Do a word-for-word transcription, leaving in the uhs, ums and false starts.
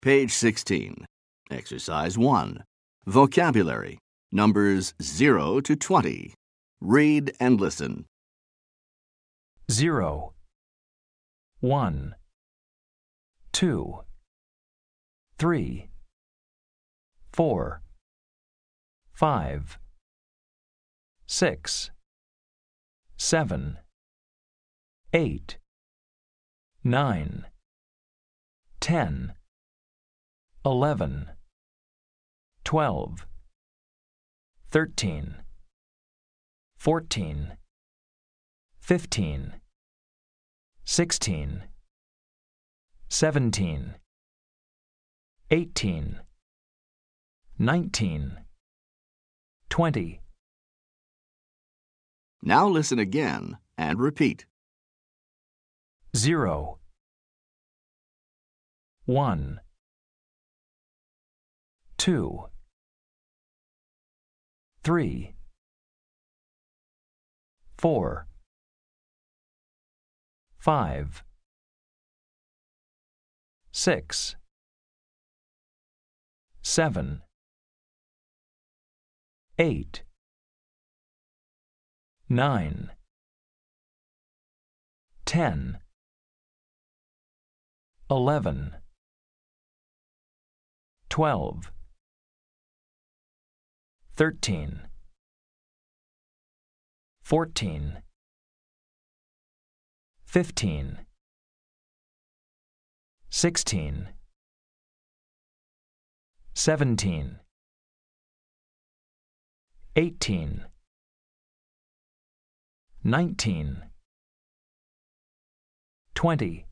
Page sixteen. Exercise one. Vocabulary. Numbers zero to twenty. Read and listen. Zero, one, two, three, four, five, six, seven, eight, nine, ten, eleven, twelve, thirteen, fourteen, fifteen, sixteen, seventeen, eighteen, nineteen, twenty. Now listen again and repeat. Zero, one, two, three, four, five, six, seven, eight, nine, ten, eleven, twelve, thirteen, fourteen, fifteen, sixteen, seventeen, eighteen, nineteen, twenty.